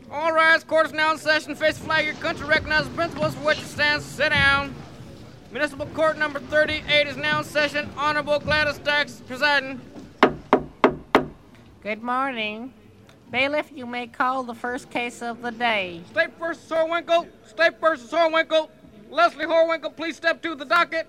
All rise, court is now in session. Face the flag, your country recognizes the principles for which it stands. Sit down. Municipal Court number 38 is now in session. Honorable Gladys Dax presiding. Good morning. Bailiff, you may call the first case of the day. State versus Horwinkle. State versus Horwinkle. Leslie Horwinkle, please step to the docket.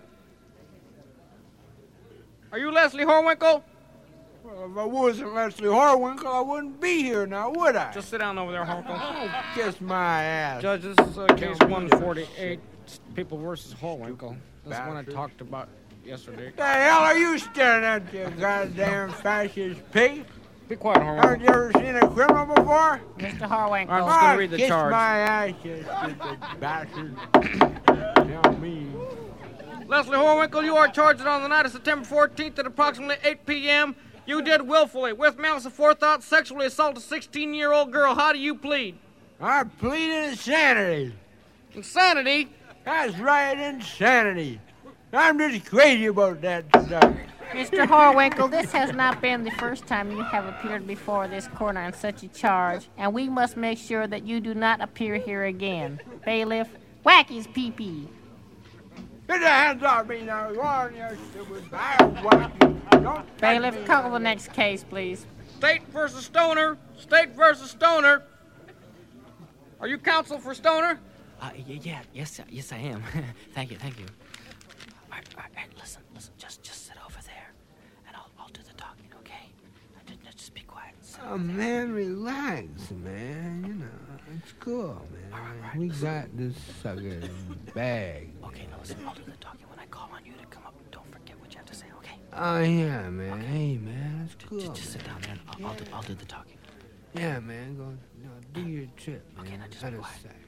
Are you Leslie Horwinkle? Well, if I wasn't Leslie Horwinkle, I wouldn't be here now, would I? Just sit down over there, Horwinkle. Oh, kiss my ass. Judge, this is case 148, People versus Horwinkle. This is one I talked about yesterday. The hell are you staring at, you goddamn fascist pig? Be quiet, Horwinkle. Haven't you ever seen a criminal before? Mr. Horwinkle. I'm just going to read the kiss charge. my ass, you stupid bastard. Tell me. Leslie Horwinkle, you are charged on the night of September 14th at approximately 8 p.m. You did willfully, with malice aforethought, sexually assault a 16-year-old girl. How do you plead? I plead insanity. Insanity? That's right, insanity. I'm just crazy about that stuff. Mr. Horwinkle, this has not been the first time you have appeared before this court on such a charge, and we must make sure that you do not appear here again. Bailiff, whack his pee-pee. Get your hands off me now. Go on, you stupid bastard. Bailiff, call the next case, please. State versus Stoner. State versus Stoner. Are you counsel for Stoner? Yes, I am. Thank you. All right, listen, just sit over there, and I'll do the talking, okay? Just be quiet. Oh, man, relax, man. You know, it's cool, man. All right, we listen. got this sucker in the bag. Okay, now listen, I'll do the talking. When I call on you to come up, don't forget what you have to say, okay? Oh, yeah, man. Okay. Hey, man, that's cool. Just sit down there, and I'll do the talking. Yeah, man, go do your trip, man. Okay, now just Out be of quiet. sight.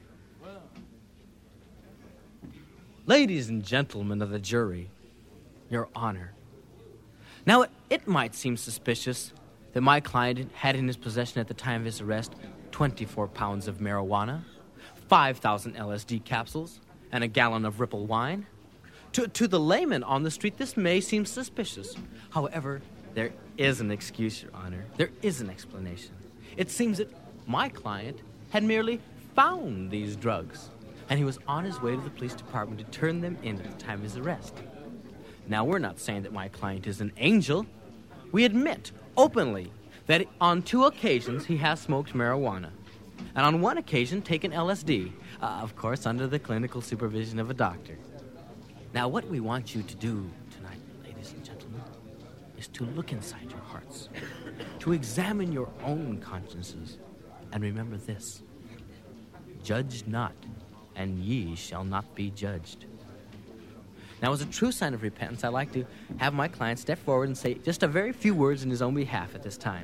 Ladies and gentlemen of the jury, Your Honor. Now, it might seem suspicious that my client had in his possession at the time of his arrest 24 pounds of marijuana, 5,000 LSD capsules, and a gallon of Ripple wine. To the layman on the street, this may seem suspicious. However, there is an excuse, Your Honor. There is an explanation. It seems that my client had merely found these drugs, and he was on his way to the police department to turn them in at the time of his arrest. Now, we're not saying that my client is an angel. We admit openly that on 2 occasions he has smoked marijuana, and on 1 occasion taken LSD, of course under the clinical supervision of a doctor. Now, what we want you to do tonight, ladies and gentlemen, is to look inside your hearts, to examine your own consciences, and remember this: judge not, and ye shall not be judged. Now, as a true sign of repentance, I'd like to have my client step forward and say just a very few words in his own behalf at this time.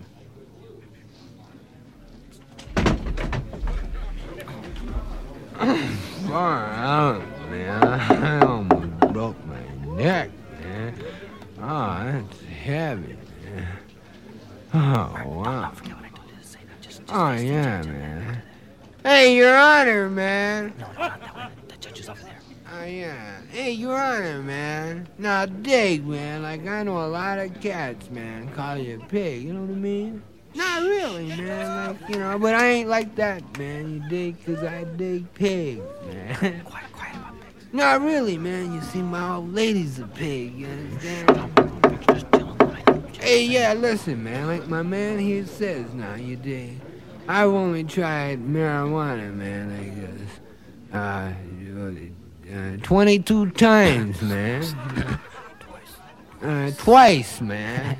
Far out, man. I almost broke my neck, man. Oh, that's heavy, man. Oh, wow. Don't forget what I told you to say. Now, just Oh, face the yeah, judge. man. Hey, Your Honor, man. No, not that one. The judge is over there. Oh, yeah. Hey, Your Honor, man. Now, dig, man. Like, I know a lot of cats, man, call you a pig. You know what I mean? Not really, man. Like, you know, but I ain't like that, man. You dig? 'Cause I dig pigs, man. Quiet about pigs. Not really, man. You see, my old lady's a pig. You understand? Just chill on the line. Hey, yeah, listen, man. Like my man here says now, you dig? I've only tried marijuana, man, like 22 times, man. Twice, man.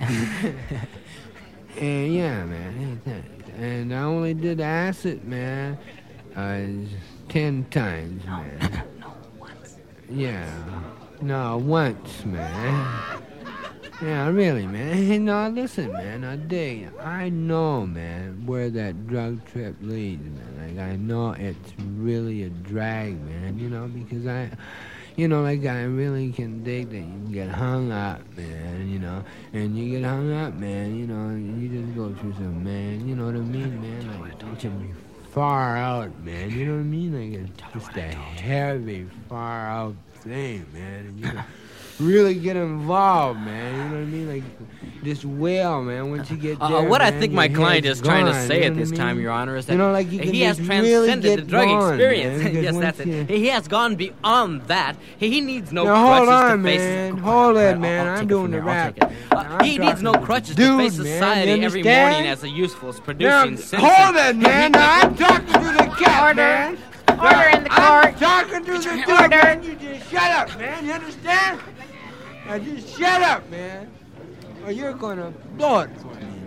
And yeah, man. And I only did acid, man, 10 times, man. No, once. Yeah. No, once, man. Yeah, really, man. Hey, no, listen, man. I know, man, where that drug trip leads, man. Like, I know it's really a drag, man, you know, because I really can dig that you get hung up, man, you know. And you get hung up, man, you know, and you just go through some, man, you know what I mean, man? Like, don't you be far out, man, you know what I mean? Like, it's just a heavy, far out thing, man. And, you know, really get involved, man. You know what I mean? Like this whale, man. Once you get there, what I man, think my your client head's is trying to gone, say you at know this what I time, mean? Your Honor, is that You know, like you can he has just really transcended the get drug gone, experience. man, because Yes, once that's it. you- He has gone beyond that. He needs no Now, hold crutches on, to face. man. Hold it, man. I'll I'm take it doing from the there. I'll rap. take it. I'm He needs no talking- crutches Dude, to face man, society you every understand? morning as a useful, Now, producing citizen. hold it, man. Now I'm talking to the cat, Order. man. Order in the I'm court. talking to the dude, Order. man. You just shut up, man. You understand? Now just shut up, man. Or you're gonna blow it for me.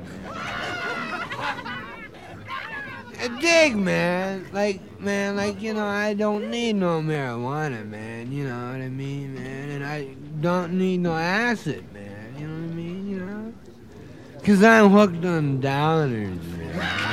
Dig, man. Like, you know, I don't need no marijuana, man. You know what I mean, man? And I don't need no acid, man. You know what I mean, you know? 'Cause I'm hooked on downers, man.